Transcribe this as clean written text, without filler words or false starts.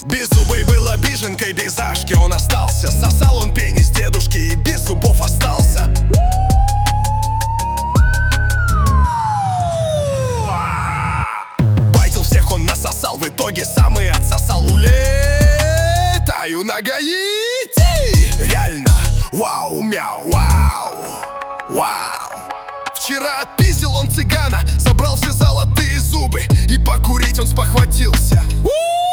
Беззубый был обижен, к этой Зашке он остался. Сосал он пенис дедушки и без зубов остался. Байтил всех он насосал, в итоге сам и отсосал. Улетаю на Гаити. Реально, вау, мяу, вау, вау. Вчера отпиздил он цыгана, забрал все золотые зубы, и покурить он спохватился.